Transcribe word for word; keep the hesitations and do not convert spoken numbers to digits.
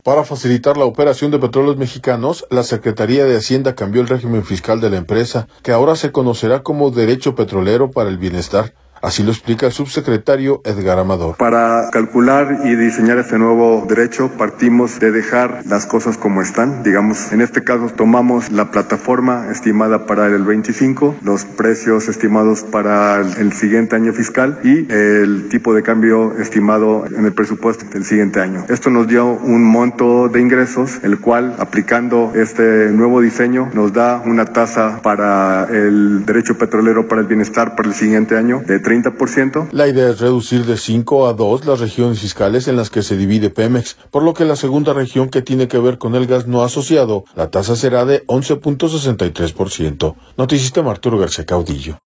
Para facilitar la operación de Petróleos Mexicanos, la Secretaría de Hacienda cambió el régimen fiscal de la empresa, que ahora se conocerá como Derecho Petrolero para el Bienestar. Así lo explica el subsecretario Edgar Amador. Para calcular y diseñar este nuevo derecho, partimos de dejar las cosas como están. Digamos, en este caso tomamos la plataforma estimada para el veinticinco, los precios estimados para el siguiente año fiscal y el tipo de cambio estimado en el presupuesto del siguiente año. Esto nos dio un monto de ingresos, el cual, aplicando este nuevo diseño, nos da una tasa para el derecho petrolero para el bienestar para el siguiente año de treinta por ciento. La idea es reducir de cinco a dos las regiones fiscales en las que se divide Pemex, por lo que la segunda región, que tiene que ver con el gas no asociado, la tasa será de once punto sesenta y tres por ciento. Noticista Arturo García Caudillo.